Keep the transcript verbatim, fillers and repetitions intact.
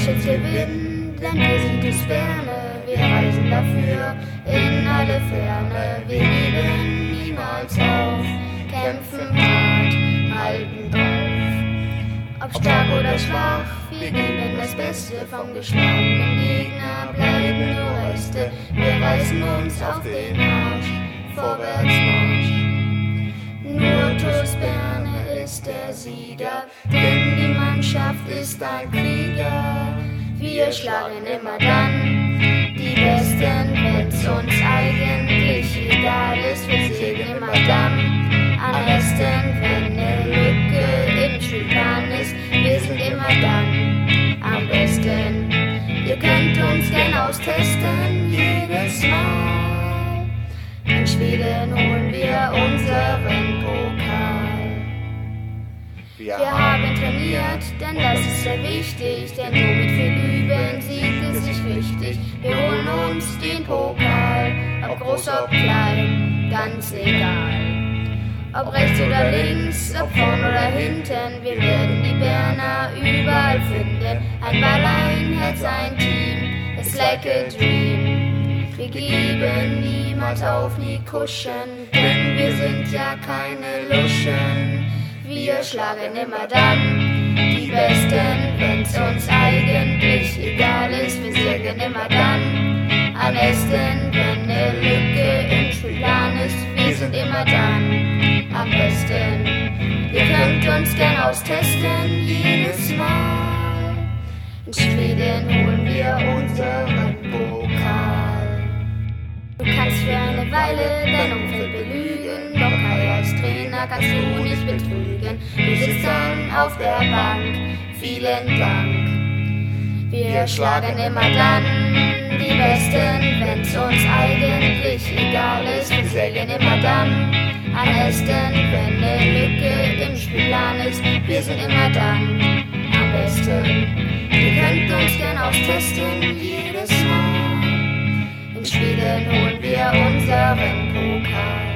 stets gewinnen, denn wir sind es Berne, wir reisen dafür in alle Ferne. Wir geben niemals auf, kämpfen hart, halten drauf. Ob stark oder schwach, wir geben das Beste vom geschlagenen Gegner, bleiben nur Reste. Wir reißen uns auf den Marsch, vorwärts Marsch. Nur TuS Berne ist der Sieger, denn die Mannschaft ist ein Krieger. Wir schlagen immer dann die Besten, wenn's uns eigentlich egal ist. Wir siegen immer dann am besten, wenn ne Lücke im Spielplan ist. Wir sind immer dann am besten. Ihr könnt uns gern austesten, jedes Mal. In Schweden holen wir unseren Pokal. Wir haben trainiert, denn das ist sehr wichtig, denn nur mit viel Üben Sieg ist nicht wichtig. Wir holen uns den Pokal, ob groß, ob klein, ganz egal. Ob rechts oder links, ob vorn oder hinten, wir werden die Berner überall finden. Ein Ball, ein Herz, ein Team, it's like a dream. Wir geben niemals auf, nie kuschen, denn wir sind ja keine Luschen. Wir schlagen immer dann die Besten, wenn's uns eigentlich egal ist. Wir siegen immer dann am besten, wenn ne Lücke im Spielplan ist. Wir sind immer dann am besten. Ihr könnt uns gern austesten, jedes Mal. In Schweden holen wir unseren Pokal. Du kannst für eine Weile dein Umfeld belügen, doch Kai als Trainer kannst du nicht betrügen. Du sitzt dann auf der Bank, vielen Dank. Wir schlagen immer dann die Besten, wenn's uns eigentlich egal ist. Wir sägen immer dann am besten, wenn ne Lücke im Spielplan ist. Wir sind immer dann am besten. Ihr könnt uns gern austesten, jedes Mal. In Schweden holen wir unseren Pokal.